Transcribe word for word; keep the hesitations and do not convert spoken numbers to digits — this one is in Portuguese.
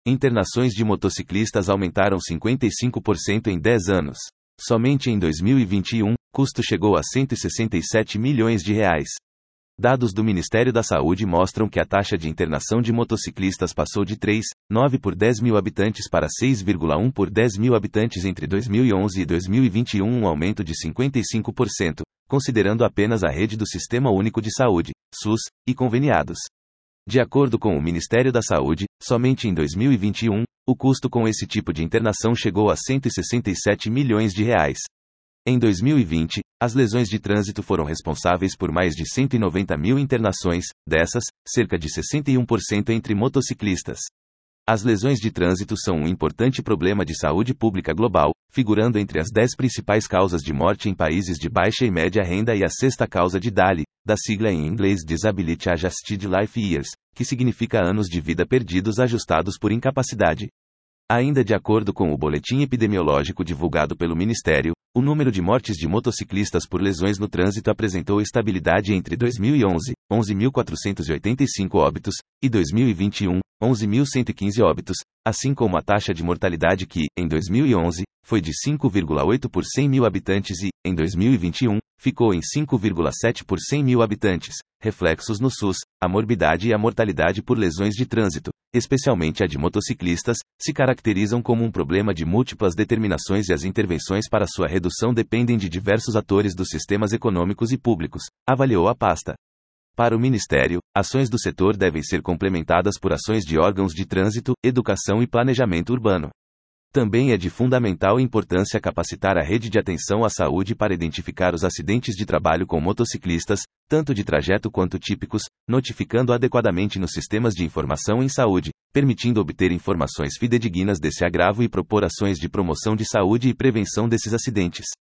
Internações de motociclistas aumentaram cinquenta e cinco por cento em dez anos. Somente em dois mil e vinte e um, custo chegou a cento e sessenta e sete milhões de reais. Dados do Ministério da Saúde mostram que a taxa de internação de motociclistas passou de três vírgula nove por dez mil habitantes para seis vírgula um por dez mil habitantes entre dois mil e onze e dois mil e vinte e um, um aumento de cinquenta e cinco por cento, considerando apenas a rede do Sistema Único de Saúde, SUS, e conveniados. De acordo com o Ministério da Saúde, somente em dois mil e vinte e um, o custo com esse tipo de internação chegou a cento e sessenta e sete milhões de reais. Em dois mil e vinte, as lesões de trânsito foram responsáveis por mais de cento e noventa mil internações, dessas, cerca de sessenta e um por cento entre motociclistas. As lesões de trânsito são um importante problema de saúde pública global, figurando entre as dez principais causas de morte em países de baixa e média renda e a sexta causa de D A L I, da sigla em inglês Disability Adjusted Life Years, que significa anos de vida perdidos ajustados por incapacidade. Ainda de acordo com o boletim epidemiológico divulgado pelo Ministério, o número de mortes de motociclistas por lesões no trânsito apresentou estabilidade entre dois mil e onze, onze mil quatrocentos e oitenta e cinco óbitos, e dois mil e vinte e um, onze mil cento e quinze óbitos, assim como a taxa de mortalidade que, em dois mil e onze, foi de cinco vírgula oito por cem mil habitantes e, em dois mil e vinte e um, ficou em cinco vírgula sete por cem mil habitantes. Reflexos no SUS, a morbidade e a mortalidade por lesões de trânsito, especialmente a de motociclistas, se caracterizam como um problema de múltiplas determinações e as intervenções para sua redução dependem de diversos atores dos sistemas econômicos e públicos, avaliou a pasta. Para o Ministério, ações do setor devem ser complementadas por ações de órgãos de trânsito, educação e planejamento urbano. Também é de fundamental importância capacitar a rede de atenção à saúde para identificar os acidentes de trabalho com motociclistas, tanto de trajeto quanto típicos, notificando adequadamente nos sistemas de informação em saúde, permitindo obter informações fidedignas desse agravo e propor ações de promoção de saúde e prevenção desses acidentes.